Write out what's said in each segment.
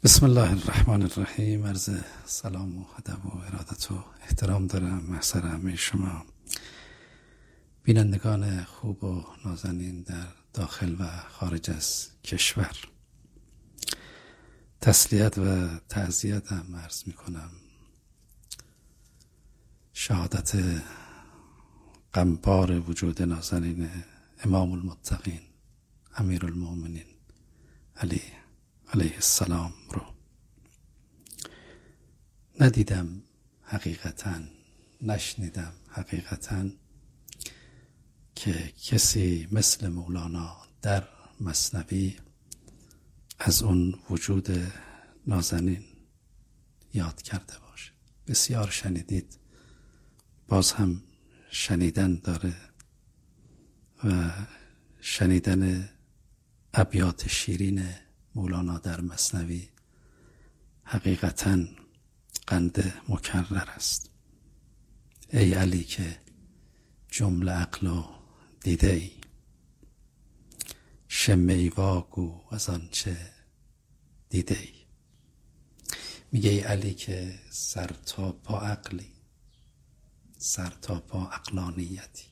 بسم الله الرحمن الرحیم. عرض سلام و ادب و ارادت و احترام دارم محضر همه شما بینندگان خوب و نازنین در داخل و خارج از کشور. تسلیت و تعزیت هم عرض می کنم. شهادت غمبار وجود نازنین امام المتقین امیر المؤمنین علیه السلام رو ندیدم، حقیقتا نشنیدم حقیقتا که کسی مثل مولانا در مثنوی از اون وجود نازنین یاد کرده باشه. بسیار شنیدید، باز هم شنیدن داره و شنیدن ابیات شیرین مولانا در مثنوی حقیقتاً قند مکرر است. ای علی که جمله عقل و دیده ای، شمه ای واگو از آنچه دیده ای. میگه ای علی که سر تا پا عقلی، سر تا پا عقلانیتی،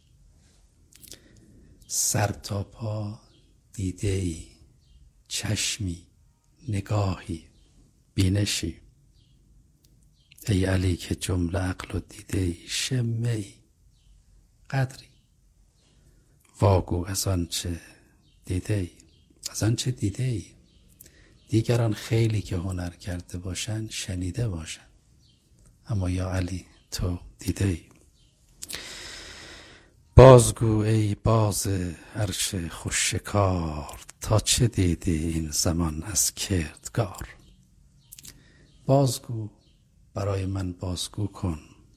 سر تا پا دیده ای، چشمی، نگاهی، بینشی. ای علی که جمله عقل و دیده ای، شمه ای، قدری، واگو از آنچه دیده ای. از آنچه دیده ای دیگران خیلی که هنر کرده باشن شنیده باشن، اما یا علی تو دیده ای. بازگو ای باز عرش خوش شکار، تا چه دیدی این زمان از کردگار. بازگو، برای من بازگو کن.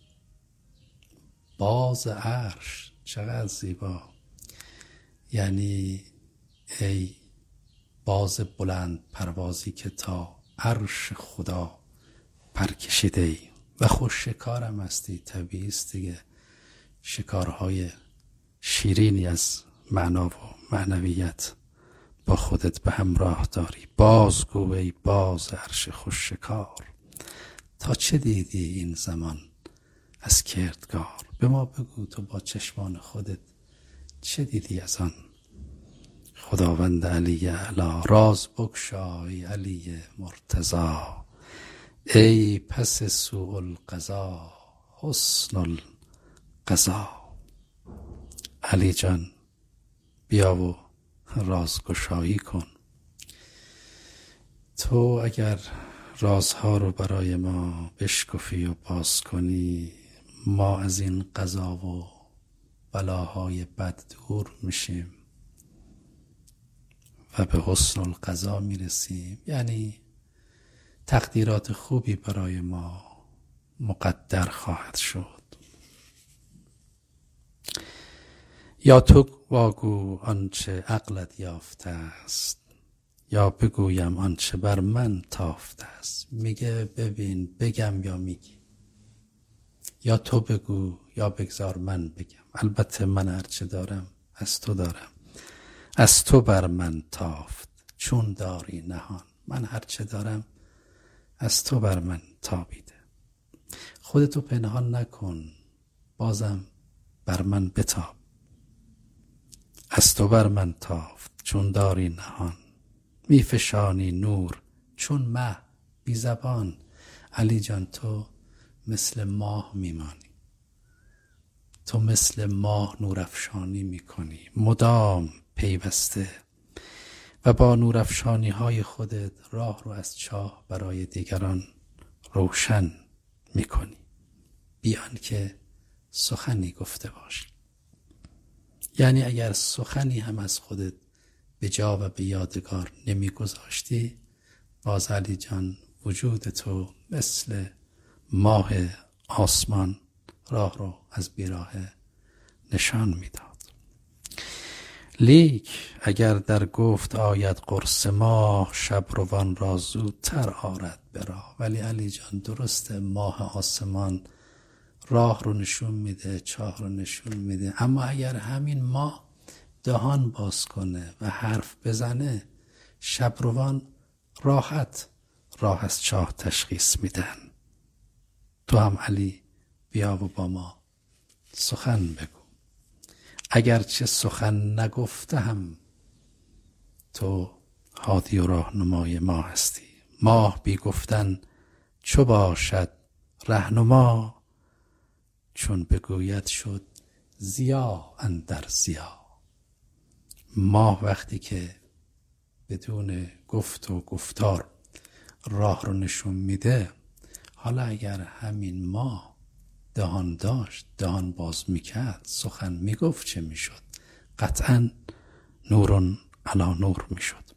باز عرش، چقدر زیبا. یعنی ای باز بلند پروازی که تا عرش خدا پر کشیده ای و خوش شکارم هستی. طبیعی است دیگه، شکارهای شیرینی از معنا و معنویت با خودت به همراه داری. بازگو ای باز عرش خوش شکار، تا چه دیدی این زمان از کردگار. به ما بگو تو با چشمان خودت چه دیدی از آن خداوند علی اعلی. راز بگشای علی مرتضا، ای پس سوء القضا حسن القضا. علی جان بیا و رازگشایی کن. تو اگر رازها رو برای ما بشکفی و باز کنی، ما از این قضا و بلاهای بد دور میشیم و به حسن القضا میرسیم. یعنی تقدیرات خوبی برای ما مقدر خواهد شد. یا تو واگو آنچه عقلت یافته است، یا بگویم آنچه بر من تافته است. میگه ببین بگم یا میگی، یا تو بگو یا بگذار من بگم. البته من هرچه دارم از تو دارم، از تو بر من تافت چون داری نهان. من هرچه دارم از تو بر من تابیده. خودتو پنهان نکن، بازم بر من بتاب. از تو بر من تافت چون داری نهان، میفشانی نور چون مه بی زبان. علی جان تو مثل ماه میمانی، تو مثل ماه نورافشانی میکنی مدام پیوسته و با نورافشانی های خودت راه رو از چاه برای دیگران روشن میکنی بیان که سخنی گفته باشی. یعنی اگر سخنی هم از خودت به جا و به یادگار نمیگذاشتی، باز علی جان وجود تو مثل ماه آسمان راه رو از بیراه نشان میداد. لیک اگر در گفت آید قرص ماه، شب روان را زودتر آرد به راه. ولی علی جان درسته ماه آسمان راه رو نشون میده، چاه رو نشون میده، اما اگر همین ماه دهان باز کنه و حرف بزنه، شبروان راحت راه از چاه تشخیص میدن. تو هم علی بیا و با ما سخن بگو، اگرچه سخن نگفته هم تو هادی و راهنمای ما هستی. ماه بی گفتن چو باشد رهنما، چون بگوید شد ضیا اندر ضیا. ماه وقتی که بدون گفت و گفتار راه رو نشون میده، حالا اگر همین ماه دهان داشت، دهان باز میکرد، سخن میگفت، چه میشد؟ قطعا نورون علی نور میشد.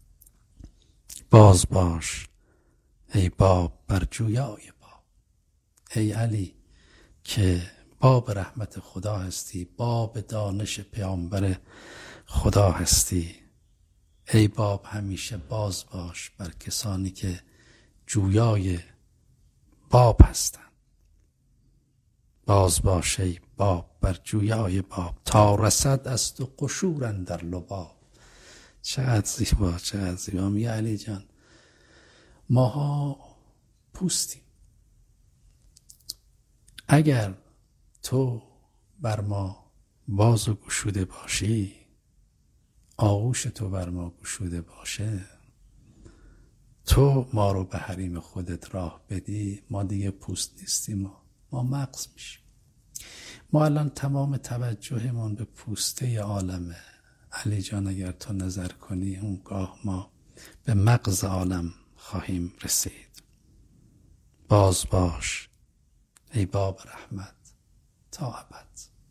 باز باش ای باب بر جویای باب. ای علی که باب رحمت خدا هستی، باب دانش پیامبر خدا هستی، ای باب همیشه باز باش بر کسانی که جویای باب هستند. باز باش ای باب بر جویای باب، تا رسد از تو قشور اندر لباب. چقدر زیبا، چقدر زیبا. میگه علی جان ماها پوستیم، اگر تو بر ما باز و گشوده باشی، آغوش تو بر ما گشوده باشه، تو ما رو به حریم خودت راه بدی، ما دیگه پوست نیستیم، ما مغز میشیم. ما الان تمام توجهمون به پوسته عالمه. علی جان اگر تو نظر کنی، اونگاه ما به مغز عالم خواهیم رسید. باز باش ای باب رحمت تا ابد،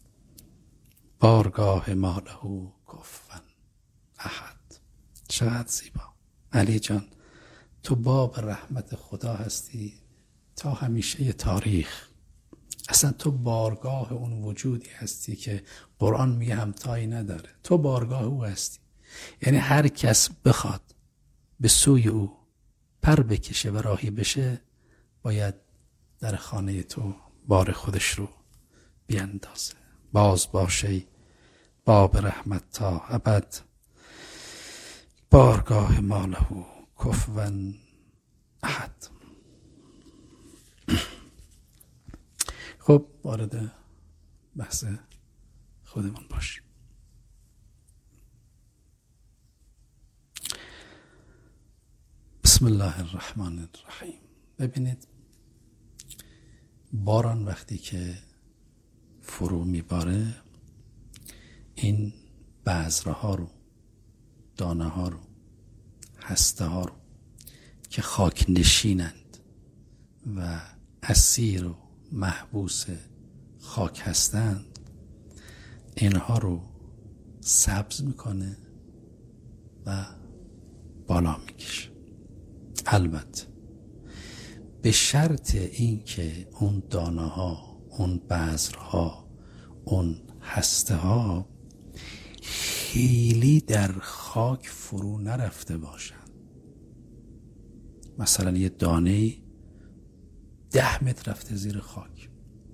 بارگاه ما له کفوا احد. چقدر زیبا. علی جان تو باب رحمت خدا هستی تا همیشه تاریخ. اصلا تو بارگاه اون وجودی هستی که قرآن میگه همتایی نداره. تو بارگاه او هستی، یعنی هر کس بخواد به سوی او پر بکشه و راهی بشه، باید در خانه تو بار خودش رو بیندازه. باز باشه باب رحمت تا ابد، بارگاه ما له کفوا احد. خب وارد بحث خودمون باشیم. بسم الله الرحمن الرحیم. ببینید باران وقتی که فرو میباره، این بذره ها رو، دانه ها رو، هسته ها رو که خاک نشینند و اسیر و محبوس خاک هستند، اینها رو سبز میکنه و بالا میکشه. البته به شرط این که اون دانه ها، اون بذرها، اون هسته ها خیلی در خاک فرو نرفته باشن. مثلا یه دانه 10 متر رفته زیر خاک،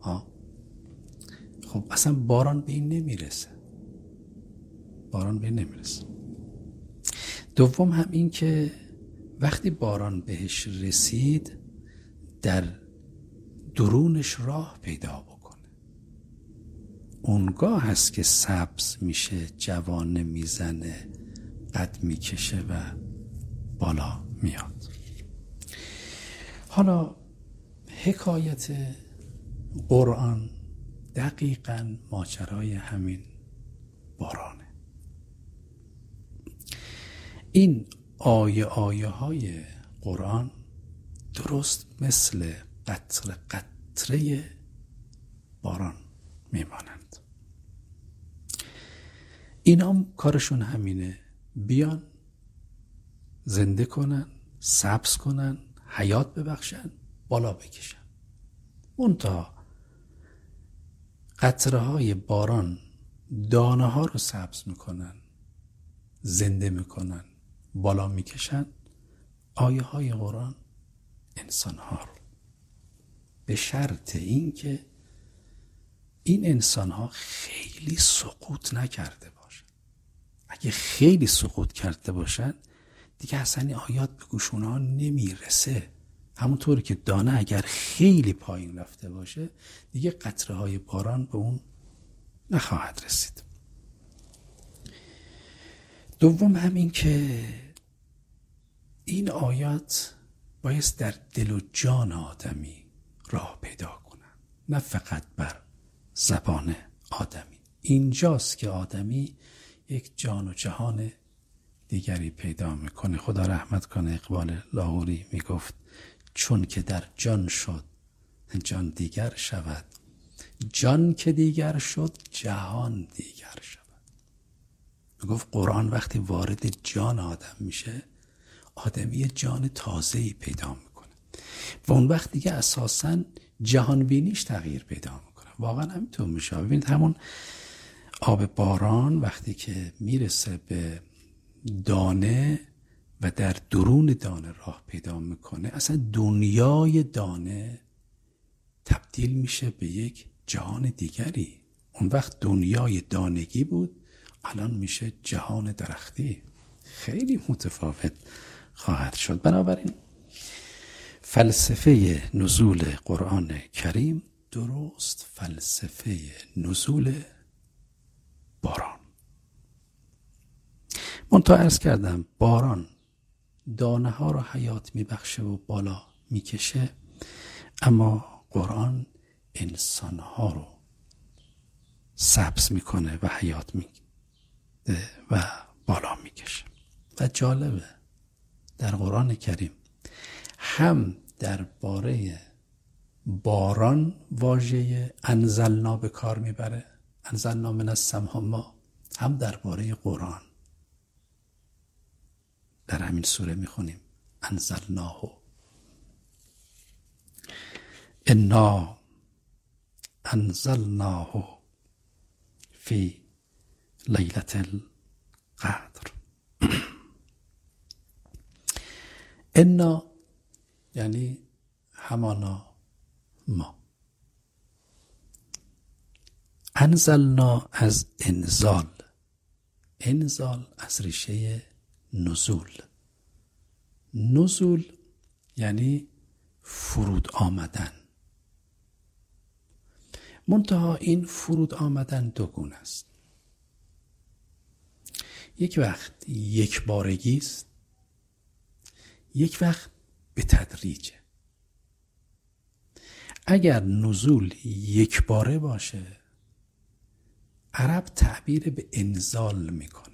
خب اصلا باران به این نمیرسه. باران به این نمیرسه. دوم هم این که وقتی باران بهش رسید، در درونش راه پیدا بکنه. اونگاه هست که سبز میشه، جوانه میزنه، قد میکشه و بالا میاد. حالا حکایت قرآن دقیقاً ماجرای همین بارانه. این آیه های قرآن درست مثل قطره قطره باران میمانند. اینا کارشون همینه، بیان زنده کنن، سبز کنن، حیات ببخشن، بالا بکشن. منتها قطره های باران دانه ها رو سبز میکنن، زنده میکنن، بالا میکشن. آیه های قرآن انسان ها رو، به شرط این که این انسان ها خیلی سقوط نکرده باشن. اگه خیلی سقوط کرده باشن، دیگه اصلا این آیات به گوش اونها نمیرسه. همونطور که دانه اگر خیلی پایین رفته باشه دیگه قطره های باران به اون نخواهد رسید. دوم همین که این آیات بایست در دل و جان آدمی راه پیدا کنن، نه فقط بر زبان آدمی. اینجاست که آدمی یک جان و جهان دیگری پیدا میکنه. خدا رحمت کنه اقبال لاهوری میگفت چون که در جان شد جان دیگر شود، جان که دیگر شد جهان دیگر شود. میگفت قرآن وقتی وارد جان آدم میشه آدمی جان تازه‌ای پیدا میکنه و اون وقت دیگه اساساً جهان بینیش تغییر پیدا میکنه. واقعا همینطور میشه. ببینید همون آب باران وقتی که میرسه به دانه و در درون دانه راه پیدا میکنه، اصلا دنیای دانه تبدیل میشه به یک جهان دیگری. اون وقت دنیای دانگی بود، الان میشه جهان درختی. خیلی متفاوت خواهد شد. بنابراین فلسفه نزول قرآن کریم درست فلسفه نزول باران. منتها عرض کردم باران دانه ها رو حیات میبخشه و بالا میکشه، اما قرآن انسان ها رو سبز میکنه و حیات میده و بالا میکشه. و جالبه در قرآن کریم هم درباره باران واژه انزلنا به کار میبره، انزلنا من السماء، هم درباره قرآن در همین سوره میخونیم انزلناه، انا انزلناه فی لیلة القدر. انا یعنی همانا ما، انزلنا از انزال، انزال از ریشه نزول، نزول یعنی فرود آمدن. منتها این فرود آمدن دو گونه است. یک وقت یک بارگی است، یک وقت به تدریجه. اگر نزول یک باره باشه عرب تعبیر به انزال میکنه،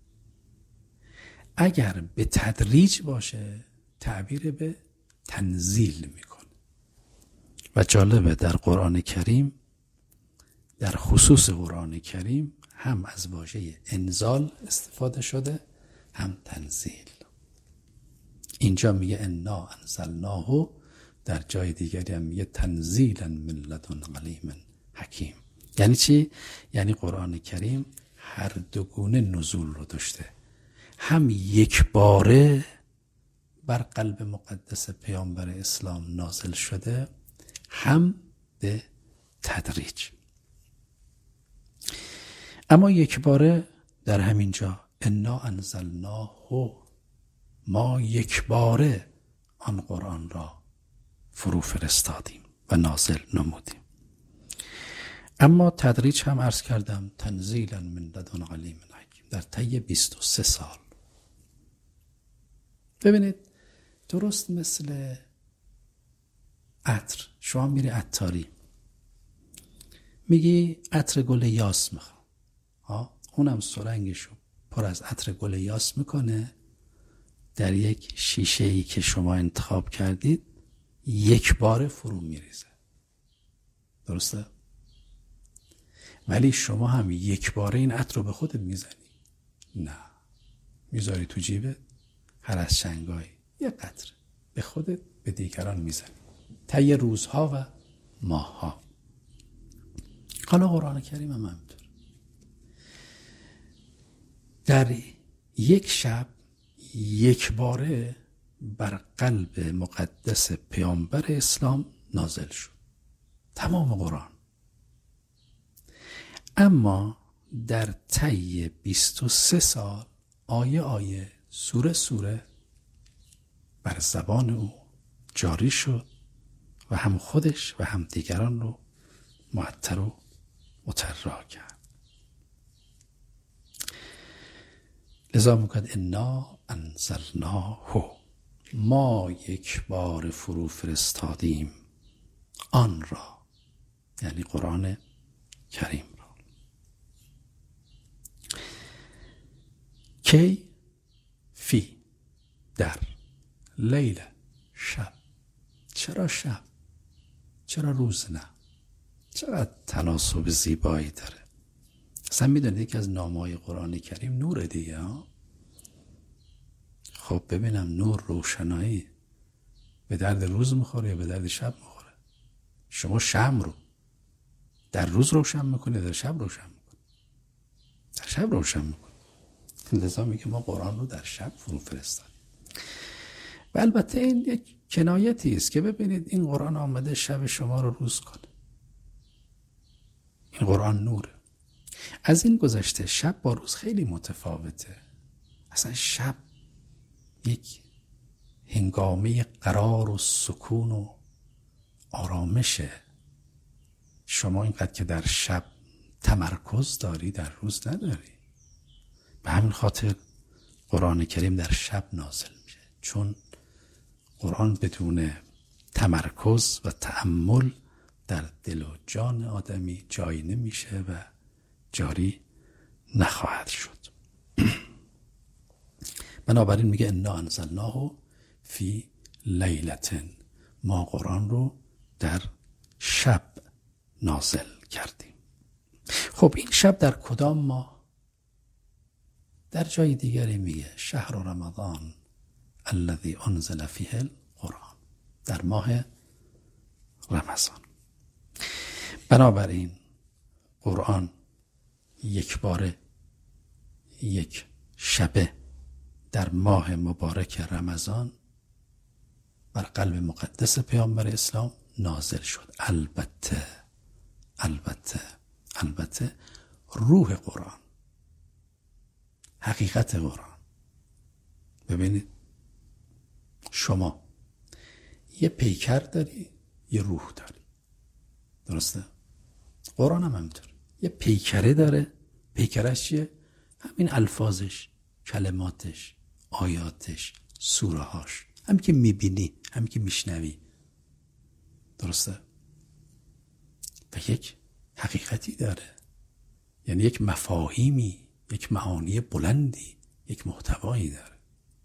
اگر به تدریج باشه تعبیر به تنزیل میکنه. و جالبه در قرآن کریم، در خصوص قرآن کریم، هم از واژه انزال استفاده شده هم تنزیل. اینجا میگه انا انزلناه، در جای دیگری هم میگه تنزیلا من لدن علیم حکیم. یعنی چی؟ یعنی قرآن کریم هر دو گونه نزول رو داشته، هم یک باره بر قلب مقدس پیامبر اسلام نازل شده، هم به تدریج. اما یک باره در همین جا انا انزلناه، ما یک باره آن قرآن را فرو فرستادیم و نازل نمودیم. اما تدریج هم عرض کردم تنزیلا من لدن علیم حکیم، در طی 23 سال. ببینید درست مثل عطر، شما میری عطاری میگی عطر گل یاس میخوام، اونم سرنگشو پر از عطر گل یاس میکنه، در یک شیشه ای که شما انتخاب کردید یک بار فرو میریزه. درسته؟ ولی شما هم یک باره این عطر رو به خودت میزنی؟ نه، میذاری تو جیبت، هر از شنگایی یه قطره به خودت به دیگران میزنی طی روزها و ماهها. حالا قرآن کریم هم همینطور، در یک شب یک باره بر قلب مقدس پیامبر اسلام نازل شد تمام قرآن. اما در طی 23 سال آیه آیه، سوره سوره بر زبان او جاری شد و هم خودش و هم دیگران رو معطر و مطرح کرد. لذا میگوید انا انزلناه، ما یک بار فرو فرستادیم آن را، یعنی قرآن کریم را. کی؟ فی، در، لیل، شب. چرا شب؟ چرا روز نه؟ چقدر تناسب زیبایی داره. اصلا میدونید یکی از نامه‌های قرآن کریم نوره دیگه ها؟ خب ببینم نور، روشنایی به درد روز میخوره یا به درد شب میخوره؟ شما شمع رو در روز روشن میکنه، در شب روشن میکنه؟ در شب روشن میکنه. لذا میگه ما قرآن رو در شب فرو فرستادیم. و البته این یک کنایتی است که ببینید این قرآن آمده شب شما رو روز کنه. این قرآن نوره. از این گذشته شب با روز خیلی متفاوته. اصلا شب یک هنگامه قرار و سکون و آرامشه. شما اینقدر که در شب تمرکز داری در روز نداری. به همین خاطر قرآن کریم در شب نازل میشه، چون قرآن بدون تمرکز و تأمل در دل و جان آدمی جایی نمیشه و جاری نخواهد شد. بنابراین میگه انا انزلناه فی لیلة، ما قرآن رو در شب نازل کردیم. خب این شب در کدام ماه؟ در جای دیگری میگه شهر رمضان الذی انزل فیه القرآن، در ماه رمضان. بنابراین قرآن یک باره یک شبه در ماه مبارک رمضان بر قلب مقدس پیامبر اسلام نازل شد. البته روح قرآن، حقیقت قرآن. ببینید شما یه پیکر داری، یه روح داری، درسته؟ قرآن هم همینطور یه پیکره داره. پیکرش چیه؟ همین الفاظش، کلماتش، آیاتش، سوره هاش، هم که میبینی هم که میشنوی، درسته؟ و یک حقیقتی داره، یعنی یک مفاهیمی، یک معانی بلندی، یک محتوایی داره.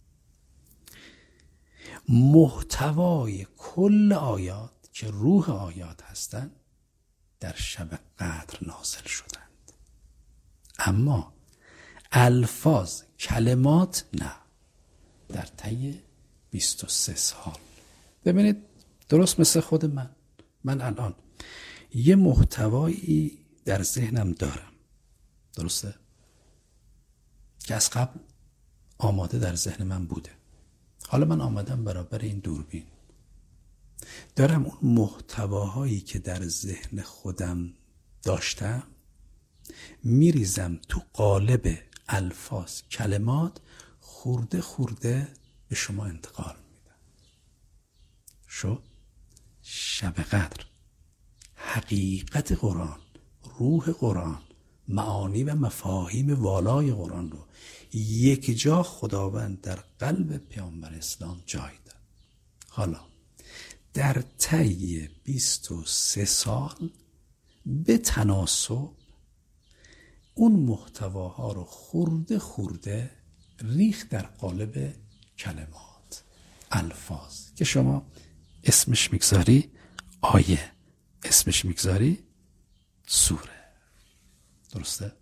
محتوای کل آیات که روح آیات هستند در شب قدر نازل شدند، اما الفاظ، کلمات نه، در طی 23 سال. ببینید درست مثل خود من الان یه محتوایی در ذهنم دارم، درسته؟ که از قبل آماده در ذهن من بوده. حالا من آمدم برابر این دوربین، دارم اون محتواهایی که در ذهن خودم داشتم میریزم تو قالب الفاظ، کلمات، خورده خورده به شما انتقال میدم. شد شب قدر، حقیقت قرآن، روح قرآن، معانی و مفاهیم والای قرآن رو یک جا خداوند در قلب پیامبر اسلام جای داد. حالا در طی 23 سال به تناسب اون محتواها رو خورده خورده ریخت در قالب کلمات، الفاظ که شما اسمش میگذاری آیه، اسمش میگذاری سوره، درسته؟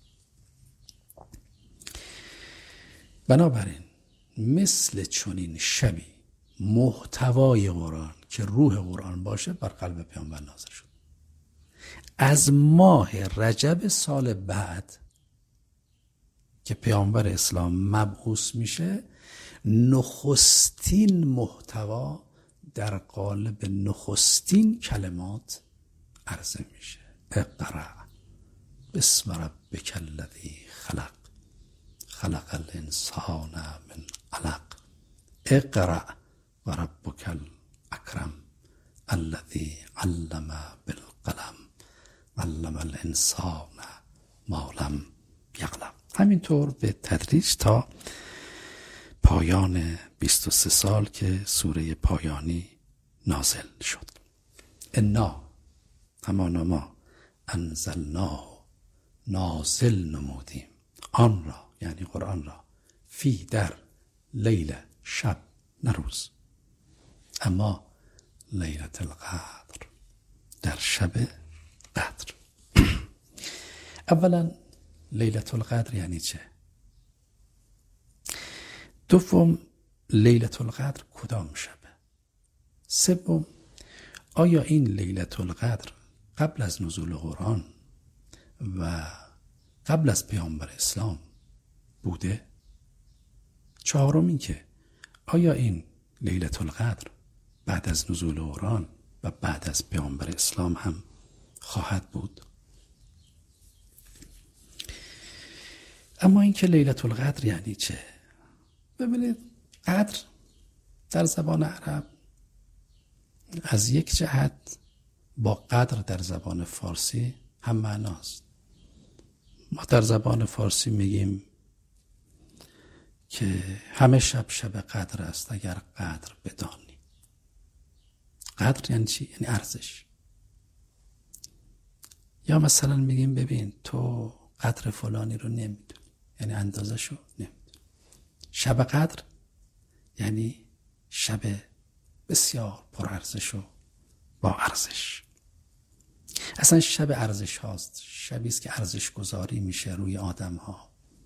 بنابراین مثل چنین شبی محتوای قرآن که روح قرآن باشه بر قلب پیامبر نازل شد. از ماه رجب سال بعد که پیامبر اسلام مبعوث میشه، نخستین محتوا در قالب نخستین کلمات عرضه میشه. اقرأ بسم ربک الذی خلق خلق الانسان من علق اقرأ و ربک الاکرم الذی علم بالقلم علم الانسان ما لم یعلم. همینطور به تدریج تا پایان 23 سال که سوره پایانی نازل شد. انا همانا ما انزلناه نازل نمودیم آن را، یعنی قرآن را، فی در لیل شب نه روز، اما لیلة القدر در شب قدر. اولا لیلة القدر یعنی چه؟ دوم لیلة القدر کدام شبه؟ سوم آیا این لیلة القدر قبل از نزول قرآن و قبل از پیامبر اسلام بوده؟ چهارم این که آیا این لیلة القدر بعد از نزول قرآن و بعد از پیامبر اسلام هم خواهد بود؟ اما این که لیلة القدر یعنی چه؟ ببینید قدر در زبان عرب از یک جهت با قدر در زبان فارسی هم معناست. ما در زبان فارسی میگیم که همه شب شب قدر است اگر قدر بدانی. قدر یعنی چی؟ یعنی ارزش. یا مثلا میگیم ببین تو قدر فلانی رو نمیدونی، یعنی اندازش رو نمیدونی. شب قدر یعنی شب بسیار پر ارزش و با ارزش. اصلا شب ارزش هاست، شبی است که ارزش گذاری میشه روی آدم ها.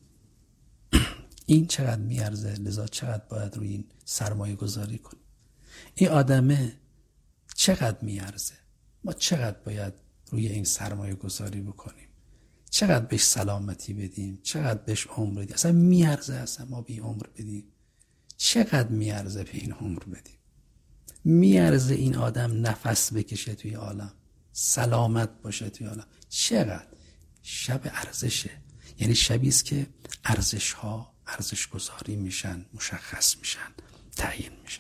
این چقدر میارزه، لذا چقدر باید روی این سرمایه گذاری کنیم. این آدمه چقدر میارزه، ما چقدر باید روی این سرمایه گذاری بکنیم، چقدر بهش سلامتی بدیم، چقدر بهش عمر بدیم. اصلا میارزه اصلا ما به عمر بدیم؟ چقدر میارزه به این عمر بدیم؟ میارزه این آدم نفس بکشه توی عالم، سلامت باشه توی عالم؟ چقدر؟ شب ارزشه، یعنی شبی است که ارزش ها ارزش گذاری میشن، مشخص میشن، تعیین میشن.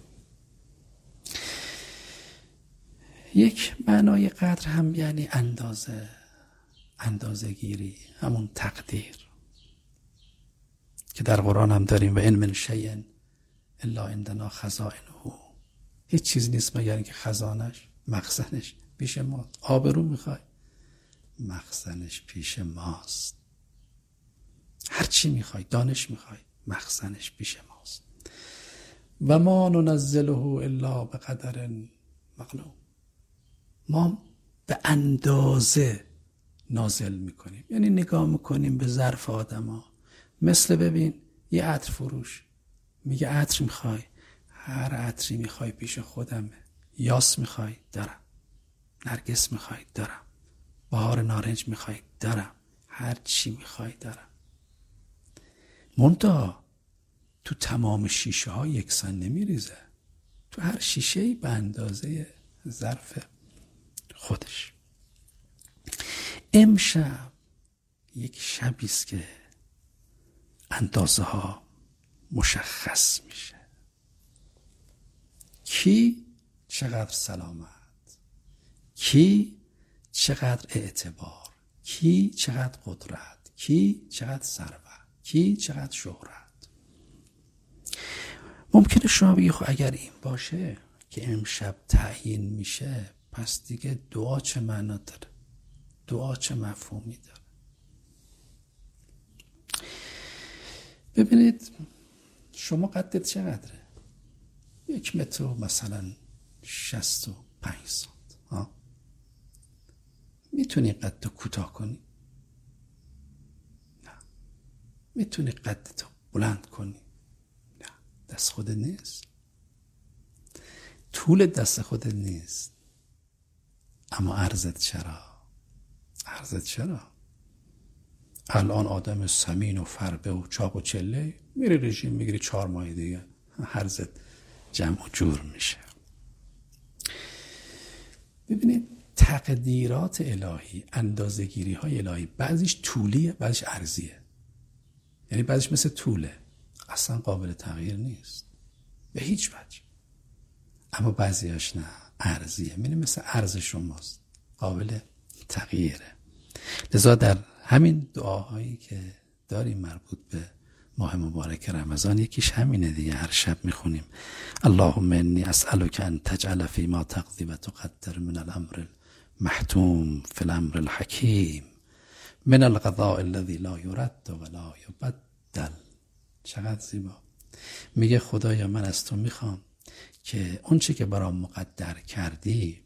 یک معنای قدر هم یعنی اندازه گیری، همون تقدیر که در قرآن هم داریم و ان من شیء الا عندنا خزائنه. هیچ چیز نیست مگر اینکه خزانش، مخزنش پیش ما. آبرو میخوای، مخزنش پیش ماست. هر چی میخوای، دانش میخوای، مخزنش پیش ماست. و ما ننزله الا بقدر معلوم. ما به اندازه نازل میکنیم، یعنی نگاه میکنیم به ظرف آدم ها. مثل ببین یه عطر فروش میگه عطر میخوای، هر عطری میخوای پیش خودمه. یاس میخوای دارم، نرگس میخوای دارم، بهار نارنج میخوای دارم، هر چی میخوای دارم. منتها تو تمام شیشه ها یکسان نمیریزه، تو هر شیشه‌ای به اندازه ظرف خودش. امشب یک شبی است که اندازه ها مشخص میشه. کی چقدر سلامت، کی چقدر اعتبار، کی چقدر قدرت، کی چقدر ثروت، کی چقدر شهرت. ممکنه شما بگی خب اگر این باشه که امشب تعیین میشه، پس دیگه دعا چه معنا داره؟ دعا چه مفهومی داره؟ ببینید شما قدت چقدره؟ 1 متر مثلا 65 سانت. میتونی قدتو کوتاه کنی؟ نه. میتونی قدتو بلند کنی؟ نه. دست خودت نیست، طول دست خودت نیست، اما عرضت چرا؟ عرضت چرا؟ الان آدم سمین و فربه و چاق و چله میری رژیم میگیری 4 ماه دیگه عرضت جمع و جور میشه. ببینید تقدیرات الهی، اندازه‌گیری های الهی، بعضیش طولیه بعضیش عرضیه. یعنی بعدش مثل طوله، اصلا قابل تغییر نیست به هیچ وجه. اما بعضیاش نه، ارزیه، یعنی مثل ارز شماست، قابل تغییره. لذا در همین دعاهایی که داریم مربوط به ماه مبارک رمضان، یکیش همینه دیگه، هر شب میخونیم اللهم انی اسألک ان تجعل فی ما تقضی و تقدر من الامر المحتوم فی الامر الحکیم من القضاء الذی لا یرد و لا یبدل. چقدر زیبا. میگه خدایا من از تو میخوام که اون چی که برام مقدر کردی،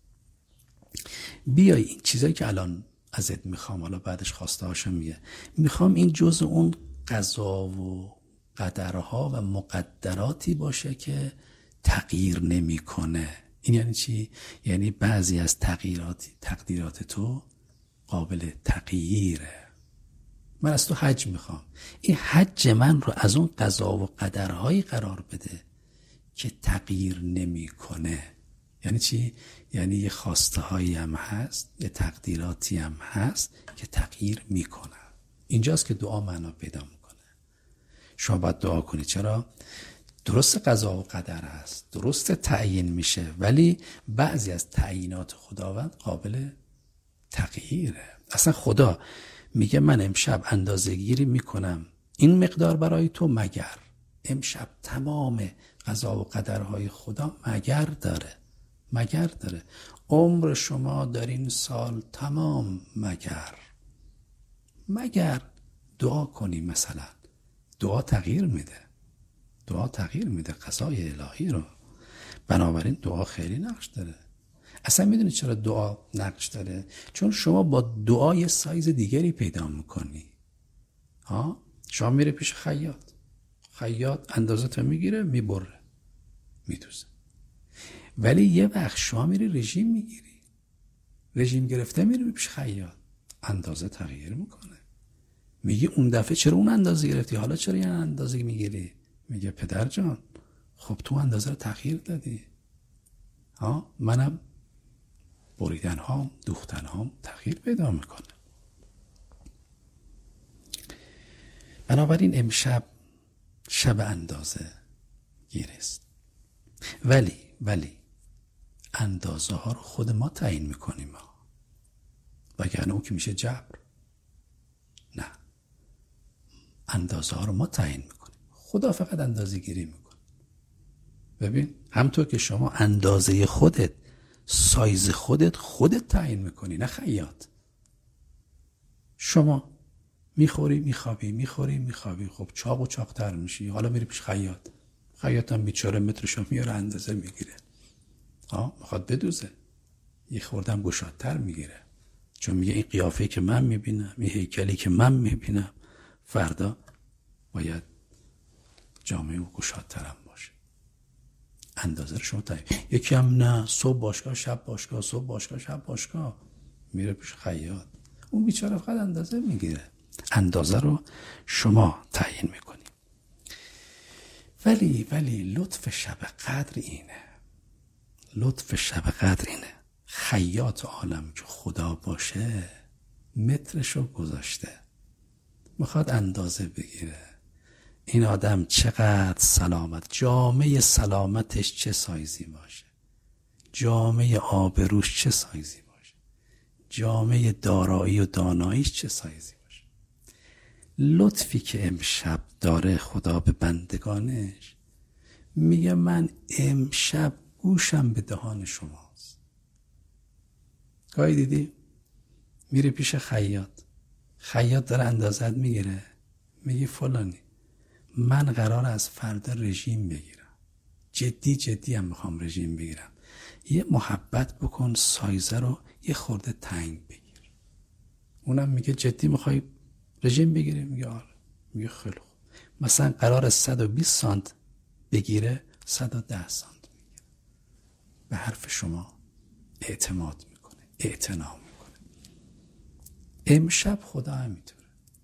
بیای این چیزایی که الان ازت میخوام، حالا بعدش خواسته هاشو میگه، میخوام این جزء اون قضا و قدرها و مقدراتی باشه که تغییر نمیکنه. این یعنی چی؟ یعنی بعضی از تقدیرات تو قابل تغییره. من از تو حج میخوام، این حج من رو از اون قضا و قدرهایی قرار بده که تغییر نمیکنه. یعنی چی؟ یعنی یه خواسته هایی هم هست، یه تقدیراتی هم هست که تغییر میکنه. اینجاست که دعا معنا پیدا میکنه. شما باید دعا کنی. چرا؟ درست قضا و قدر هست، درست تعیین میشه، ولی بعضی از تعیینات خداوند قابل تغییره. اصلا خدا میگه من امشب اندازه‌گیری میکنم این مقدار برای تو، مگر امشب تمام قضا و قدرهای خدا مگر داره عمر شما در این سال تمام، مگر دعا کنی. مثلا دعا تغییر میده قضای الهی رو. بنابراین دعا خیلی نقش داره. اصلا میدونی چرا دعا نقش داره؟ چون شما با دعا یه سایز دیگری پیدا میکنی. شما میره پیش خیاط اندازه تو میگیره، میبره، میدوزه. ولی یه وقت شما میری رژیم میگیری، رژیم گرفته میری پیش خیاط، اندازه تغییر میکنه. میگی اون دفعه چرا اون اندازه گرفتی، حالا چرا این اندازه میگیری؟ میگه پدر جان خب تو اندازه رو تغییر دادی. منم بریدن هام دوختن هام تغییر پیدا میکنه. بنابراین امشب شب اندازه گیریست. ولی اندازه ها رو خود ما تعیین میکنیم وگرنه اون که میشه جبر. نه، اندازه ها رو ما تعیین میکنیم، خدا فقط اندازه گیری میکنه. ببین همطور که شما اندازه خودت، سایز خودت تعیین میکنی، نه خیاط. شما میخوری میخوابی، خب چاق و چاقتر میشی، حالا میری پیش خیاط هم بیچاره مترشو میاره اندازه میگیره، میخواد بدوزه، یه خوردم گشادتر میگیره، چون میگه این قیافه که من میبینم، این هیکلی که من میبینم، فردا باید جامعه و گشادترم باشه. اندازه رو شما تعیین. یکی هم نه، صبح باشگاه شب باشگاه، صبح باشگاه شب باشگاه، میره پیش خیاط، اون بیچاره فقط اندازه میگیره. اندازه رو شما تعیین میکنی. ولی لطف شب قدر اینه، خیاط عالم که خدا باشه مترشو گذاشته، میخواد اندازه بگیره این آدم چقدر سلامت، جامعه سلامتش چه سایزی باشه، جامعه آبروش چه سایزی باشه، جامعه دارایی و داناییش چه سایزی باشه. لطفی که امشب داره خدا به بندگانش، میگه من امشب گوشم به دهان شماست. گاهی دیدی میری پیش خیاط داره اندازت میگیره، میگی فلانی من قرار از فردا رژیم بگیرم، جدی هم میخوام رژیم بگیرم، یه محبت بکن سایزه رو یه خورده تنگ بگیر. اونم میگه جدی میخوای رژیم بگیری؟ میگه آره. میگه خیلی خوب، مثلا قرار 120 سانت بگیره 110 سانت میگیره. به حرف شما اعتماد میکنه، اعتنا میکنه. امشب خدا همینطوره،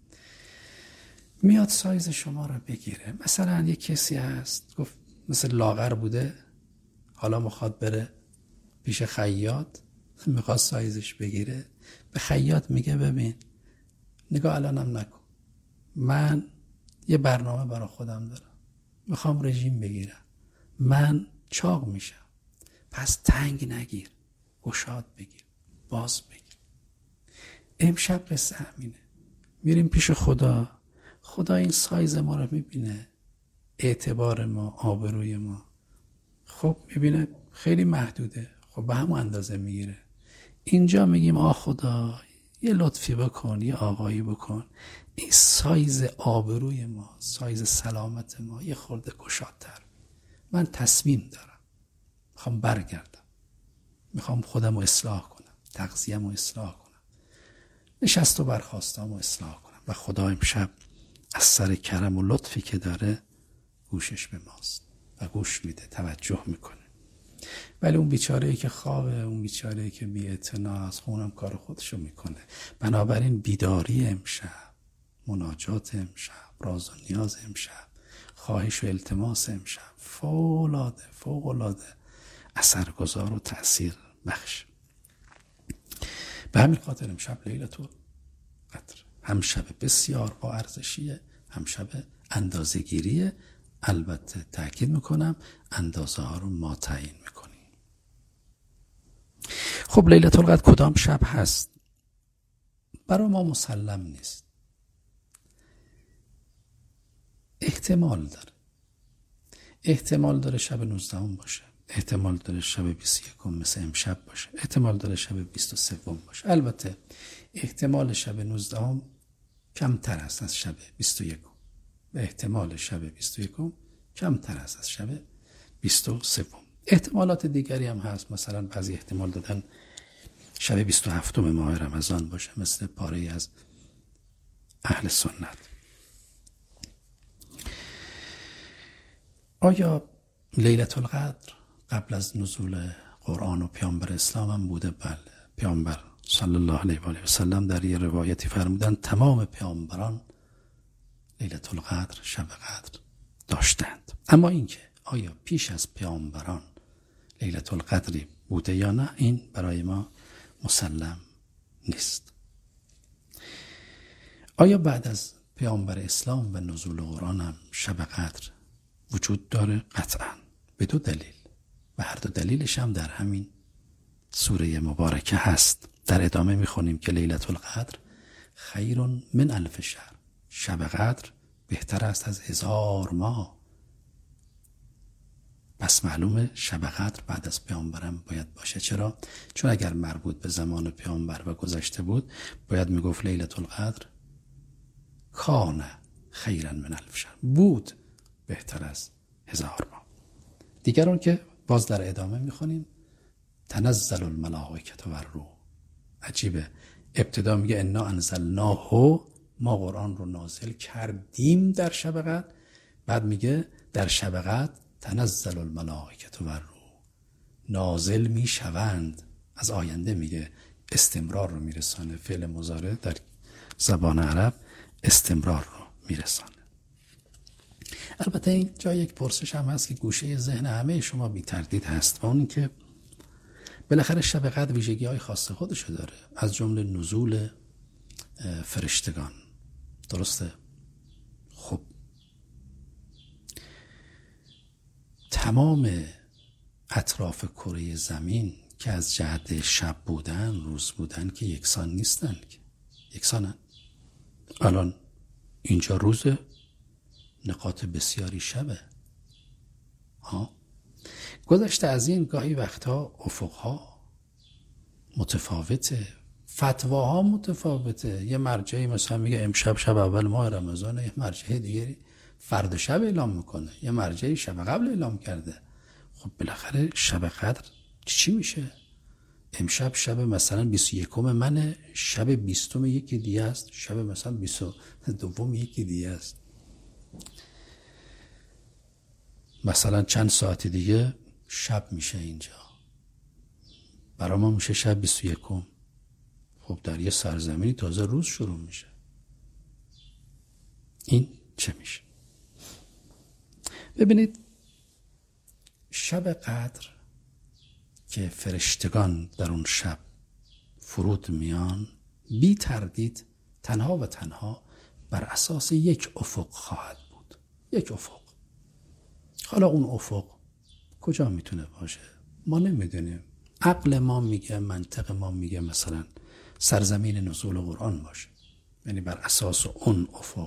میاد سایز شما رو بگیره. مثلا یک کسی هست گفت مثل لاغر بوده، حالا میخواد بره پیش خیاط، میخواد سایزش بگیره، به خیاط میگه ببین نگاه الانم نکن، من یه برنامه برای خودم دارم، میخوام رژیم بگیرم، من چاق میشم. پس تنگ نگیر، گشاد بگیر، باز بگیر. امشب قصه همینه. میریم پیش خدا، خدا این سایز ما رو میبینه، اعتبار ما، آبروی ما. خب میبینه خیلی محدوده، خب به همون اندازه میگیره. اینجا میگیم آه خدا یه لطفی بکن، یه آقایی بکن، این سایز آبروی ما، سایز سلامت ما یه خورده گشادتر. من تصمیم دارم، میخوام برگردم، میخوام خودم رو اصلاح کنم، تغذیه‌مو اصلاح کنم، نشست و برخاستم رو اصلاح کنم. و خدا امشب از سر کرم و لطفی که داره گوشش به ماست و گوش میده، توجه میکنه. ولی اون بیچاره‌ای که خوابه، اون بیچاره‌ای که بی‌اعتنا است، اونم کار خودشو میکنه. بنابراین بیداری امشب، مناجات امشب، راز و نیاز امشب، خواهش و التماس امشب فوق‌العاده اثرگذار و تأثیر بخش. به همین خاطر امشب لیلة القدر هم شب بسیار با ارزشیه، هم شب اندازه‌گیریه. البته تأکید میکنم اندازه ها رو ما تعیین میکنیم. خب لیلة القدر کدام شب هست؟ برای ما مسلم نیست. احتمال داره شب 19 باشه، احتمال داره شب 21 مثل امشب باشه، احتمال داره شب 23 باشه. البته احتمال شب 19 کمتر است از شب 21 و احتمال شب 21 کمتر است از شب 23. احتمالات دیگری هم هست، مثلا بعضی احتمال دادن شب 27 ماه رمضان باشه، مثل پاره از اهل سنت. آیا لیلة القدر قبل از نزول قرآن و پیامبر اسلام هم بوده؟ بله. پیامبر صلی الله علیه و آله و سلم در یه روایتی فرمودن تمام پیامبران لیلة القدر، شب قدر داشتند. اما اینکه آیا پیش از پیامبران لیلة القدری بوده یا نه، این برای ما مسلم نیست. آیا بعد از پیامبر اسلام و نزول قرآن هم شب قدر وجود داره؟ قطعا، به دو دلیل و هر دو دلیلش هم در همین سوره مبارکه هست. در ادامه میخونیم که لیلة القدر خیر من الف شهر، شب قدر بهتر است از 1000 ماه. پس معلومه شب قدر بعد از پیامبرم باید باشه. چرا؟ چون اگر مربوط به زمان پیامبر و گذشته بود باید میگفت لیلة القدر کان خیرا من الف شهر، بود بهتر از 1000 ماه. دیگر اون که باز در ادامه میخونیم تنزل الملائکه و الروح. عجیبه، ابتدا میگه انا انزلناه، ما قرآن رو نازل کردیم در شب قدر، بعد میگه در شب قدر تنزل الملائکه و الروح، نازل میشوند. از آینده میگه، استمرار رو میرسانه. فعل مضارع در زبان عرب استمرار رو میرسانه. البته این جای یک پرسش هم هست که گوشه ذهن همه شما بی تردید هست و اون که بالاخره شب قدر ویژگی های خاص خودشو داره، از جمله نزول فرشتگان. درسته؟ خب تمام اطراف کره زمین که از جهت شب بودن، روز بودن که یکسان نیستن، یکسانن. الان اینجا روزه، نقاط بسیاری شبه. گذشته از این گاهی وقتها افقها متفاوته، فتواها متفاوته. یه مرجعی مثلا میگه امشب شب اول ماه رمضانه، یه مرجع دیگری فردا شب اعلام میکنه، یه مرجعی شب قبل اعلام کرده. خب بالاخره شب قدر چی میشه؟ امشب شب مثلا 21 منه، شب 20 یکی دیگه است، شب مثلا 22 یکی دیگه است، مثلا چند ساعت دیگه شب میشه اینجا، برای ما میشه شب 21. خب در یه سرزمینی تازه روز شروع میشه. این چه میشه؟ ببینید شب قدر که فرشتگان در اون شب فرود میان، بی تردید تنها و تنها بر اساس یک افق خواهد بود. یک افق. حالا اون افق کجا میتونه باشه؟ ما نمیدونیم. عقل ما میگه، منطق ما میگه مثلا سرزمین نزول قرآن باشه. یعنی بر اساس اون افق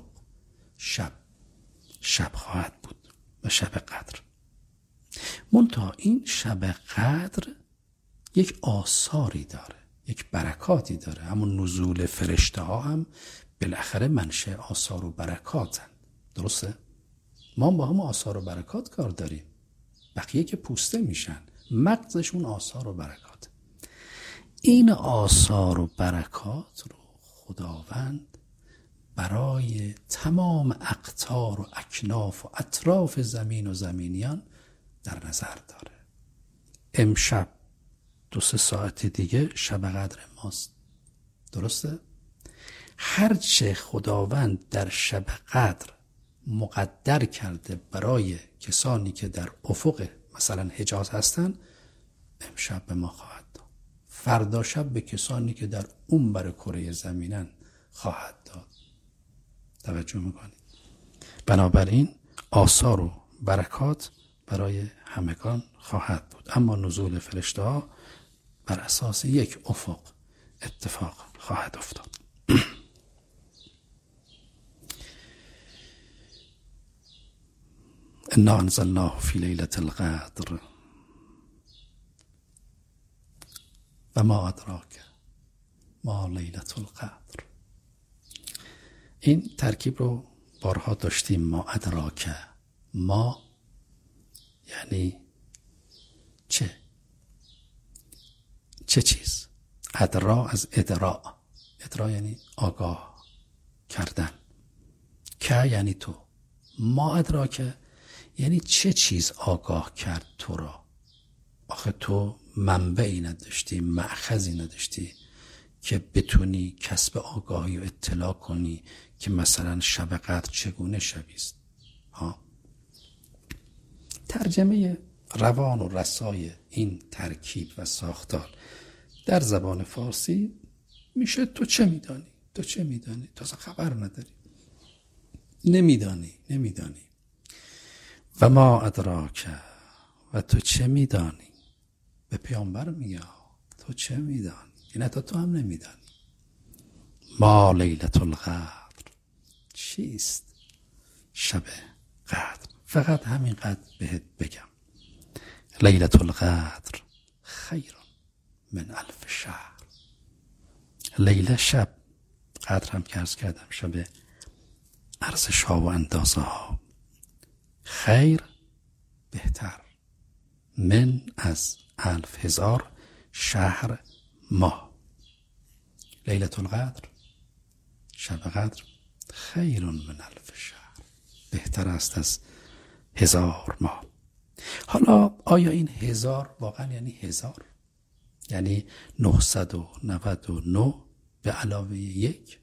شب خواهد بود و شب قدر. منتها این شب قدر یک آثاری داره، یک برکاتی داره. همون نزول فرشته ها هم بالاخره منشأ آثار و برکاتن. درسته؟ ما با هم آثار و برکات کار داریم. بقیه که پوسته میشن، مغزشون آثار و برکات. این آثار و برکات رو خداوند برای تمام اقطار و اکناف و اطراف زمین و زمینیان در نظر داره. امشب 2-3 ساعت دیگه شب قدر ماست. درسته؟ هرچه خداوند در شب قدر مقدر کرده برای کسانی که در افق مثلا حجاز هستن، امشب به ما خواهد داد. فردا شب به کسانی که در اون بر کره زمینن خواهد داد. توجه میکنید؟ بنابراین آثار و برکات برای همگان خواهد بود. اما نزول فرشته ها بر اساس یک افق اتفاق خواهد افتاد. انا انزلناه فی لیلة القدر و ما ادراک ما لیلة القدر. این ترکیب رو بارها داشتیم. ما ادراک، ما یعنی چه چیز؟ ادرا از ادرا. ادرا یعنی آگاه کردن. که یعنی تو. ما ادراک یعنی چه چیز آگاه کرد تو را؟ آخه تو منبعی نداشتی، مأخذی نداشتی که بتونی کسب آگاهی و اطلاع کنی که مثلا شب قدر چگونه شبیست. ترجمه روان و رسای این ترکیب و ساختار در زبان فارسی میشه تو چه میدانی؟ تو چه میدانی؟ تو اصلا خبر نداری. نمیدانی. و ما ادراک، و تو چه میدانی؟ به پیامبر میگه تو چه میدانی؟ این تو هم نمیدانی. ما لیلة القدر، چیست شب قدر؟ فقط همین قدر بهت بگم. لیلة القدر خیر من 1000 شهر. لیله شب، قدر هم که عرض کردم شب ارزش ها و اندازه ها. خیر بهتر، من از 1000 شهر ماه. لیلة القدر، شب قدر خیر من 1000 شهر، بهتر است از 1000 ماه. حالا آیا این 1000 واقعا یعنی 1000؟ یعنی 999 به علاوه 1؟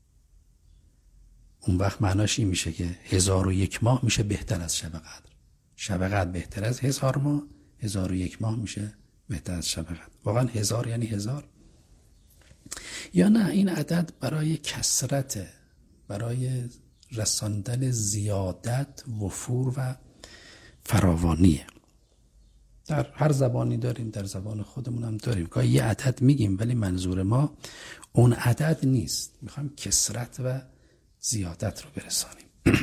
اون وقت معناش این میشه که 1001 ماه میشه بهتر از شب قدر. شب قدر بهتر از 1000 ماه، 1001 ماه میشه بهتر از شب قدر. واقعا 1000 یعنی 1000؟ یا نه این عدد برای کثرت، برای رساندن زیادت، وفور و فراوانیه. در هر زبانی داریم، در زبان خودمون هم داریم. گاهی یه عدد میگیم ولی منظور ما اون عدد نیست. میخوایم کثرت و زیادت رو برسانیم.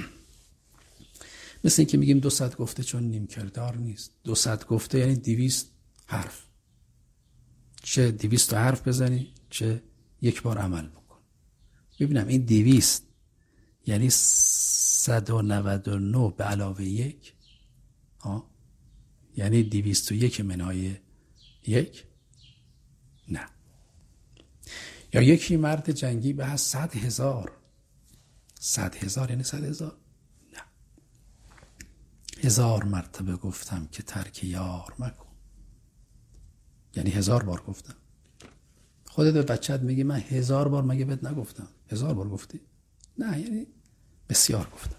مثل این که میگیم 200 گفته چون نیم کردار نیست. 200 گفته یعنی 200 حرف. چه 200 حرف بزنی چه یک بار عمل بکن. ببینم این 200 یعنی 199 به علاوه 1، یعنی 201 منهای 1؟ نه. یا یکی مرد جنگی به هست 100,000. 100,000 یعنی 100,000؟ نه. 1000 مرتبه گفتم که ترک یار مکن. یعنی 1000 بار گفتم. خودت به بچت میگی من 1000 بار مگه بهت نگفتم؟ 1000 بار گفتی؟ نه، یعنی بسیار گفتم.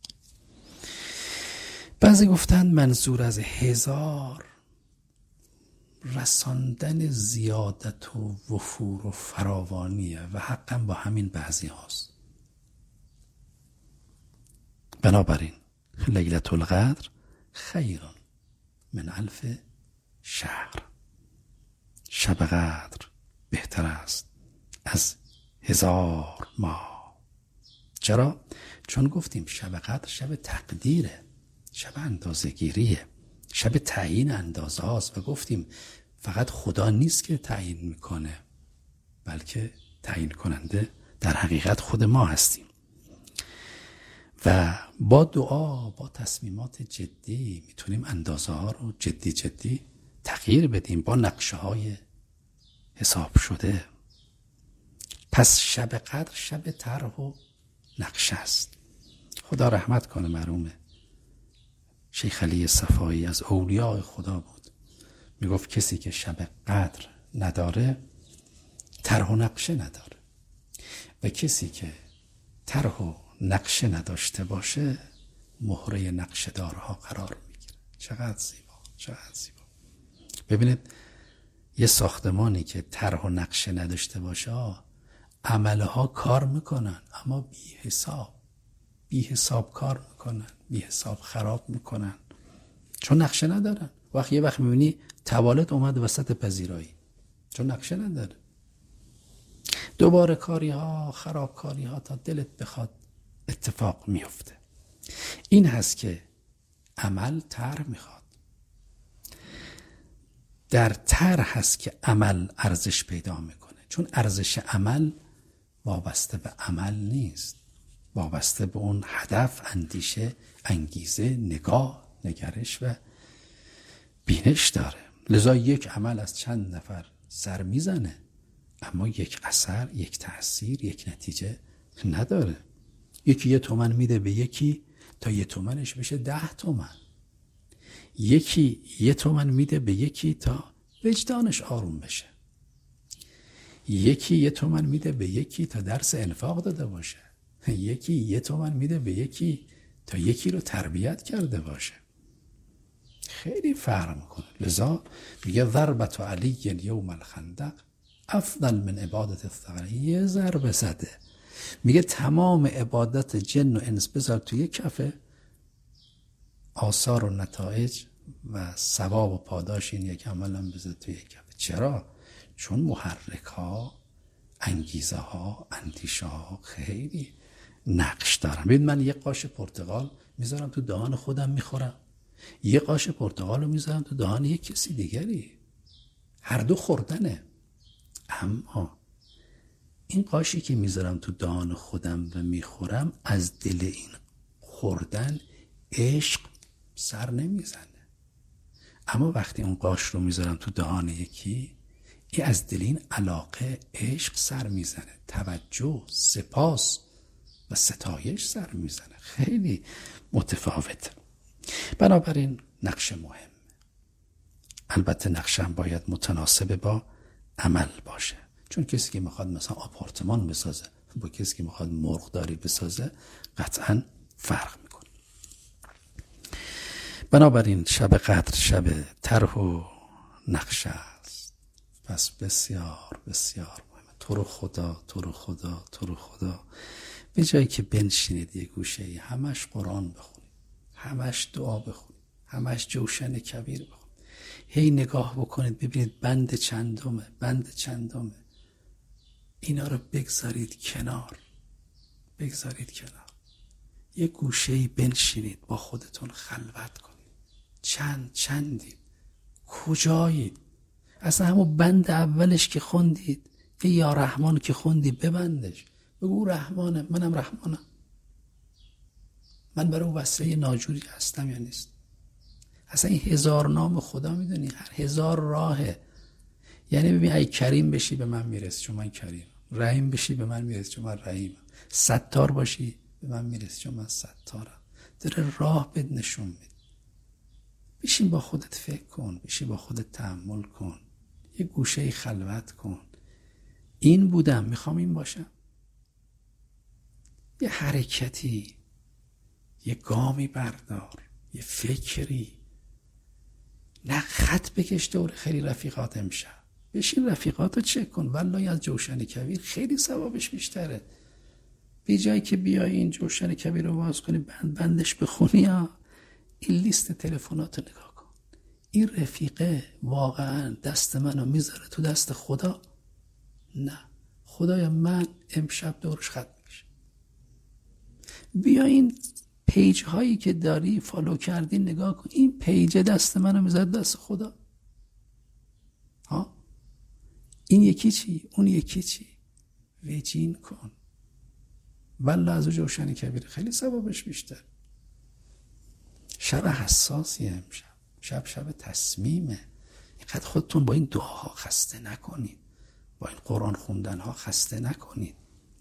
بعضی گفتن منظور از 1000 رساندن زیادت و وفور و فراوانیه و حقا با همین بعضی هاست. بنابراین لیلة القدر خیر من 1000 شهر. شب قدر بهتر است از 1000 ماه. چرا؟ چون گفتیم شب قدر شب تقدیره، شب اندازه‌گیریه، شب تعیین اندازه هاست و گفتیم فقط خدا نیست که تعیین میکنه، بلکه تعیین کننده در حقیقت خود ما هستیم. و با دعا، با تصمیمات جدی میتونیم اندازه ها رو جدی تغییر بدیم با نقشه های حساب شده. پس شب قدر شب طرح و نقشه است. خدا رحمت کنه مرحوم شیخ علی صفایی، از اولیاء خدا بود، میگفت کسی که شب قدر نداره طرح و نقشه نداره و کسی که طرح و نقشه نداشته باشه مهره نقشه دارها قرار میگیره. چقدر زیبا، چقدر زیبا. ببینید یه ساختمانی که طرح و نقشه نداشته باشه عملها کار میکنن اما بی حساب کار میکنن، بی حساب خراب میکنن، چون نقشه ندارن. یه وقت میبینی توالت اومد وسط پذیرایی چون نقشه نداره. دوباره کاری ها، خراب کاری ها تا دلت بخواد اتفاق میفته. این هست که عمل طرح میخواد. در طرح هست که عمل ارزش پیدا میکنه، چون ارزش عمل وابسته به عمل نیست، وابسته به اون هدف، اندیشه، انگیزه، نگاه، نگرش و بینش داره. لذا یک عمل از چند نفر سر میزنه اما یک اثر، یک تأثیر، یک نتیجه نداره. یکی 1 تومن میده به یکی تا 1 تومنش بشه 10 تومن. یکی 1 تومن میده به یکی تا وجدانش آروم بشه. یکی 1 تومن میده به یکی تا درس انفاق داده باشه. یکی 1 تومن میده به یکی تا یکی رو تربیت کرده باشه. خیلی فرق میکنه. لذا میگه ضربت علی یوم الخندق افضل من عبادت الثغر. یه ضربه زده. میگه تمام عبادت جن و انس بذار توی کفه، آثار و نتایج و ثواب و پاداش این یک عمل هم بذار توی کفه. چرا؟ چون محرک ها، انگیزه ها، اندیشه ها خیلی نقش دارن. ببین من یه قاش پرتقال میذارم تو دهان خودم میخورم، یه قاش پرتقال رو میذارم تو دهان یک کسی دیگری، هر دو خوردنه. اما این قاشی که میذارم تو دهان خودم و میخورم، از دل این خوردن عشق سر نمیزنه. اما وقتی اون قاش رو میذارم تو دهان یکی، این از دل این علاقه، عشق سر میزنه، توجه، سپاس و ستایش سر میزنه. خیلی متفاوته. بنابراین نقشه مهم. البته نقشه هم باید متناسب با عمل باشه، چون کسی که میخواد مثلا آپارتمان بسازه با کسی که میخواد مرغداری بسازه قطعا فرق میکنه. بنابراین شب قدر شب طرح و نقشه است. پس بسیار بسیار مهمه. تو رو خدا، تو رو خدا، تو رو خدا. به جایی که بنشینید یه گوشه همش قرآن بخونید، همش دعا بخونید، همش جوشن کبیر بخونید، هی نگاه بکنید ببینید بند چندمه. اینا رو بگذارید کنار. یه گوشه‌ای بنشینید با خودتون خلوت کنید. چندید؟ کجایید؟ اصلا همون بند اولش که خوندید، یه یا رحمان که خوندی ببندش، بگو رحمانه، منم رحمانم. من برای وسیله ناجوری هستم یا نیست؟ اصلا این 1000 نام خدا میدونی، هر 1000 راهه. یعنی ببین ای کریم بشی به من میرسی چون من کریمم، رحیم بشی به من میرسی چون من رحیمم، ستار باشی به من میرسی چون من ستارم. داره راه بد نشون میده. بشین با خودت فکر کن، بشین با خودت تأمل کن، یه گوشه خلوت کن. این بودم، میخوام این باشم. یه حرکتی، یه گامی بردار، یه فکری. نه خط بکش دور خیلی رفیقات امشب. بشین رفیقات رو چک کن. والله از جوشن کبیر خیلی ثوابش بیشتره. به جایی که بیای این جوشن کبیر رو باز کنی بندش بخونی، این لیست تلفنات رو نگاه کن. این رفیقه واقعا دست منو میذاره تو دست خدا؟ نه، خدایا من امشب دورش ختم میشه. بیا این پیج هایی که داری فالو کردی نگاه کن، این پیج دست منو میذاره دست خدا. این یکی چی؟ اون یکی چی؟ وجین کن. والله از جوشن کبیر خیلی ثوابش بیشتر. شب حساسیه امشب، شب تصمیمه. اینقدر خودتون با این دعاها خسته نکنید، با این قرآن خوندن ها خسته نکنید.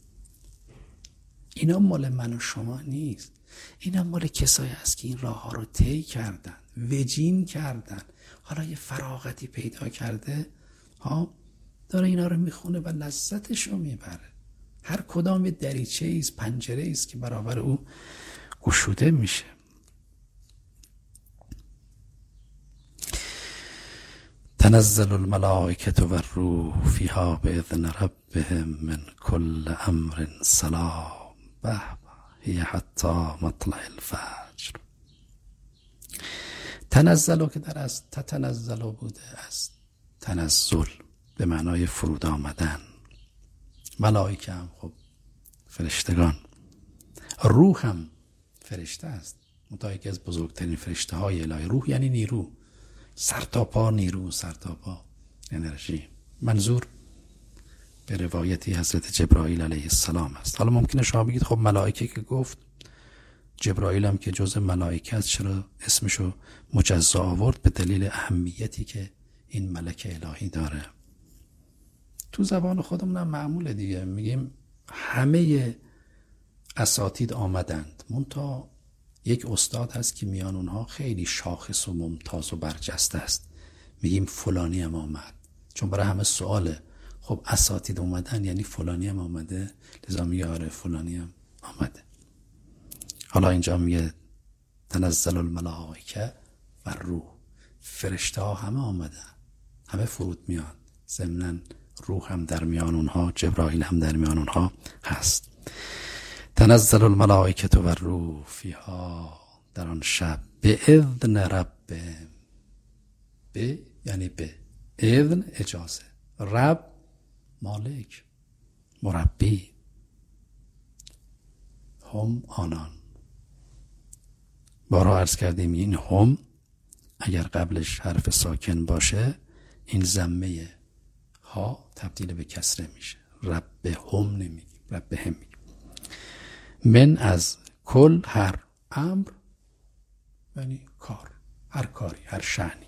اینا مال من و شما نیست، اینا مال کسایی هست که این راه ها رو طی کردن، وجین کردن، حالا یه فراغتی پیدا کرده داره اینا رو میخونه و لذتش رو میبره. هر کدام یه دریچه ایست، پنجره ایست که برابر او گشوده میشه. تنزل الملائکة و الروح فیها باذن ربهم من کل امر سلام هی حتی مطلع الفجر. تنزل که در از تتنزل بوده، از تنزل به معنای فرود آمدن. ملائکه هم خب فرشتگان، روح هم فرشته است، متأکد از بزرگترین فرشته های الهی. روح یعنی نیرو، سرتاپا نیرو، سرتاپا انرژی. منظور به روایتی حضرت جبرائیل علیه السلام است. حالا ممکنه شما بگید خب ملائکه که گفت، جبرائیل هم که جز ملائکه است، چرا اسمشو مجزا آورد؟ به دلیل اهمیتی که این ملک الهی داره. تو زبان خودمون هم معموله دیگه، میگیم همه اساتید آمدند، منتها یک استاد هست که میان اونها خیلی شاخص و ممتاز و برجسته است، میگیم فلانی هم آمد. چون برای همه سواله، خب اساتید اومدن یعنی فلانی هم آمده؟ لذا میگه آره فلانی هم آمده. حالا اینجا میگه تنزل الملائکه و روح، فرشته ها همه آمدن، همه فرود میان، ضمناً روح هم در میان اونها، جبرائیل هم در میان اونها هست. تنزل الملائکة و الروح فیها، در آن شب، به اذن رب، به یعنی به، اذن اجازه، رب مالک، مربی، هم آنان. بارها عرض کردیم این هم اگر قبلش حرف ساکن باشه، این ضمه ها تبدیل به کسره میشه، رب هم نمیگیم، رب هم میگیم. من از کل، هر امر یعنی کار، هر کاری، هر شأنی.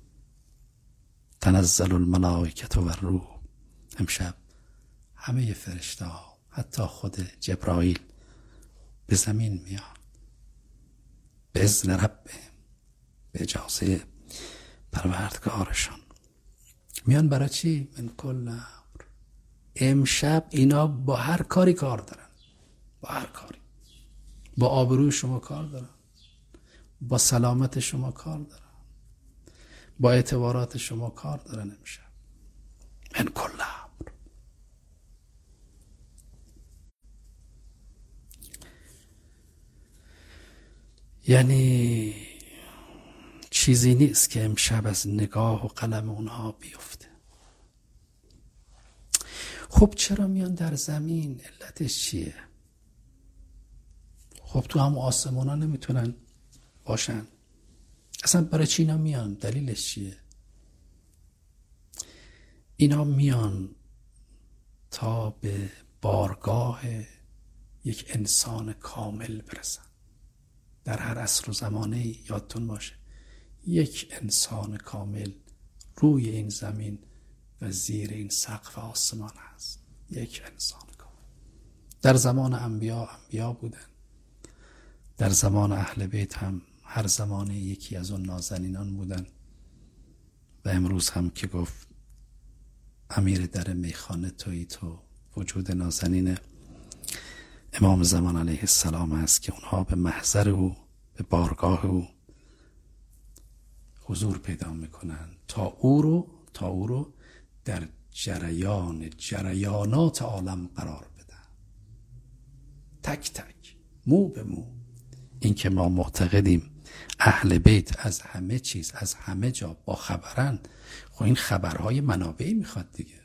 تنزل الملائکة و الروح، امشب همه فرشته ها، حتی خود جبرائیل به زمین میان، به اذن رب، به اجازه پروردگارشان میان. برای چی؟ من کل امر. امشب اینا با هر کاری کار دارن، با هر کاری، با آبروی شما کار دارن، با سلامت شما کار دارن، با اعتبارات شما کار دارن. امشب من کل امر. یعنی چیزی نیست که امشب از نگاه و قلم اونها بیفته. خب چرا میان در زمین؟ علتش چیه؟ خب تو هم آسمونا نمیتونن باشن، اصلا برای چی اینا میان؟ دلیلش چیه؟ اینا میان تا به بارگاه یک انسان کامل برسن. در هر عصر و زمانه یادتون باشه یک انسان کامل روی این زمین و زیر این سقف آسمان هست. یک انسان کامل. در زمان انبیا بودن، در زمان اهل بیت هم هر زمانه یکی از اون نازنینان بودن و امروز هم که گفت امیر در میخانه تویی تو، وجود نازنین امام زمان علیه السلام است که اونها به محضر او، به بارگاه او حضور پیدا میکنن تا او رو در جریانات عالم قرار بدن. تک تک، مو به مو. این که ما معتقدیم اهل بیت از همه چیز از همه جا با خبرن، خب این خبرهای منابعی میخواد دیگه.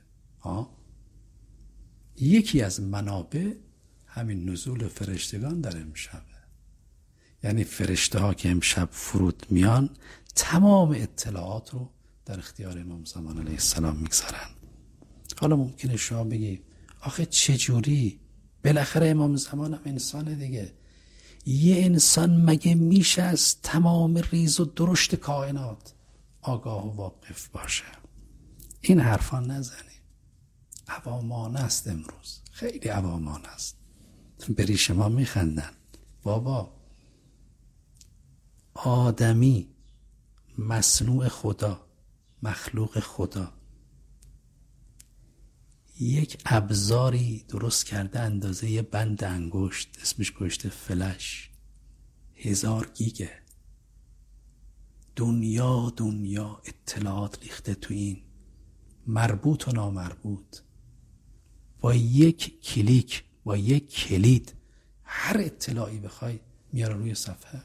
یکی از منابع همین نزول فرشتگان در امشبه. یعنی فرشته ها که امشب فرود میان تمام اطلاعات رو در اختیار امام زمان علیه السلام میگذارن. حالا ممکنه شما بگی آخه چجوری؟ بالاخره امام زمان هم انسانه دیگه. یه انسان مگه میشه از تمام ریز و درشت کائنات آگاه و واقف باشه؟ این حرفا نزنی. عوامانه است امروز، خیلی عوامانه است. به ریش ما میخندن. بابا آدمی مصنوع خدا، مخلوق خدا، یک ابزاری درست کرده اندازه یه بند انگشت، اسمش گذاشته فلش، 1000 گیگه. دنیا اطلاعات ریخته تو این، مربوط و نامربوط. با یک کلیک، با یک کلید هر اطلاعی بخوای میاره روی صفحه.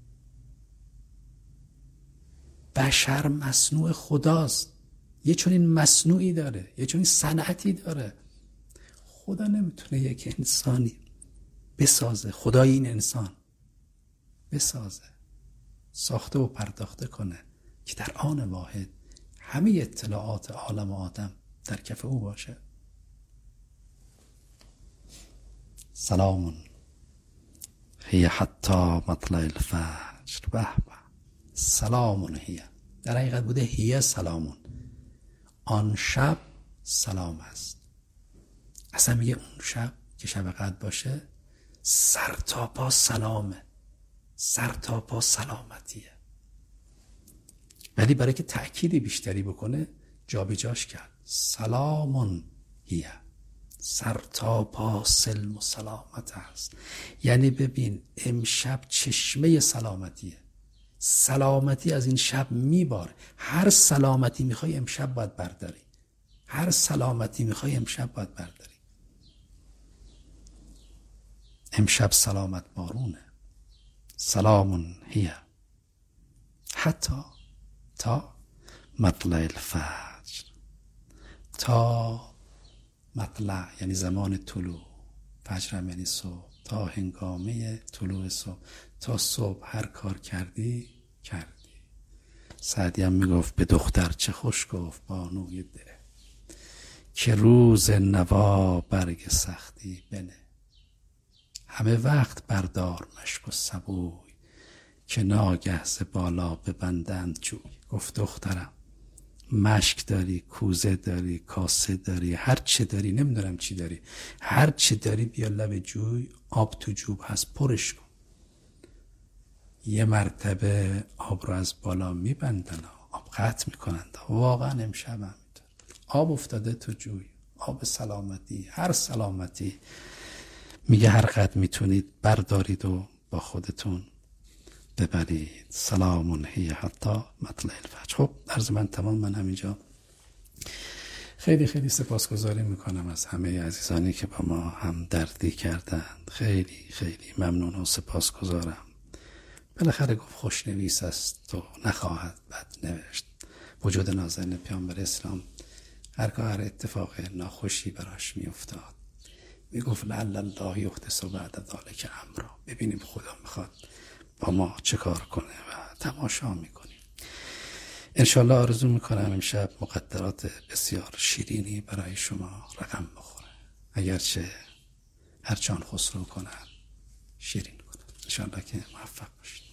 بشر مصنوع خداست، یه چنین مصنوعی داره، یه چنین صنعتی داره. خدا نمیتونه یک انسانی بسازه، خدای این انسان بسازه، ساخته و پرداخته کنه که در آن واحد همه اطلاعات عالم و آدم در کف او باشه. سلام هی حتی مطلع الفجر. به به، سلام هی، در حقیقت بوده هی سلامون، آن شب سلام است. اصلا میگه اون شب که شب قدر باشه سر تا پا سلامه، سر تا پا سلامتیه. ولی برای که تأکید بیشتری بکنه جابجاش کرد، سلامون هیه، سر تا پا سلم و سلامت هست. یعنی ببین امشب چشمه سلامتیه، سلامتی از این شب میباره. هر سلامتی میخوای امشب باید برداری، هر سلامتی میخوای امشب باید برداری. امشب سلامت بارونه. سلامون هیه حتی تا مطلع الفجر، تا مطلع یعنی زمان طلوع، فجر هم یعنی صبح، تا هنگامه طلوع صبح، تا صبح هر کار کردی. سعدی هم میگفت به دختر چه خوش گفت بانوی ده، که روز نوا برگ سختی بنه. همه وقت بردار مشک و سبوی، که ناگه ز بالا ببندند جوی. گفت دخترم مشک داری، کوزه داری، کاسه داری، هر چه داری، نمیدونم چی داری، هر چه داری بیا لب جوی، آب تو جوب هست پرش کن. یه مرتبه آب رو از بالا میبندن، آب قطع میکنند. واقعا امشب هم میتون آب افتاده تو جوی، آب سلامتی، هر سلامتی. میگه هر قدر میتونید بردارید و با خودتون ببرید. سلامون هی حتی مطلع الفجر. خب عرض من تمام. من همینجا خیلی خیلی سپاسگزاری میکنم از همه عزیزانی که با ما هم دردی کردند. خیلی خیلی ممنون و سپاسگزارم. بالاخره گفت خوشنویس است و نخواهد بد نوشت. وجود نازنین پیامبر اسلام هرگاه هر اتفاق ناخوشی براش میافتاد میگفت لعل الله یحدث بعد ذلک امرا. ببینیم خدا میخواد با ما چه کار کنه و تماشا میکنیم. انشالله آرزو میکنم امشب مقدرات بسیار شیرینی برای شما رقم بخوره، اگرچه هرچان خسرو کنن شیرین کنن. انشالله که موفق باشید.